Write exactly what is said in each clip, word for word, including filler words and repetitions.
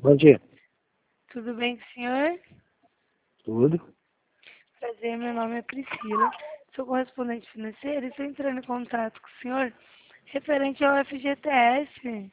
Bom dia. Tudo bem com o senhor? Tudo? Prazer, meu nome é Priscila. Sou correspondente financeira e estou entrando em contato com o senhor referente ao F G T S.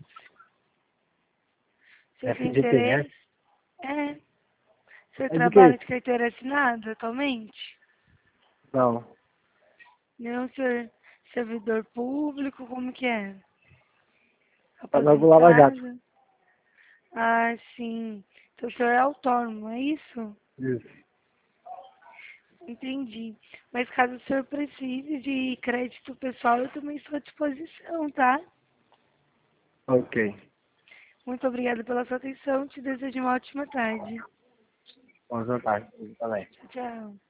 O senhor tem F G T S? interesse? É. O senhor É de quê? trabalha de carteira assinada atualmente? Não. Não, senhor servidor público, como que é? Trabalho com Lava Jato. Aposentado? Ah, sim. Então o senhor é autônomo, é isso? Isso. Entendi. Mas caso o senhor precise de crédito pessoal, eu também estou à disposição, tá? Ok. Muito obrigada pela sua atenção. Te desejo uma ótima tarde. Bom jantar. Também. Tchau, tchau.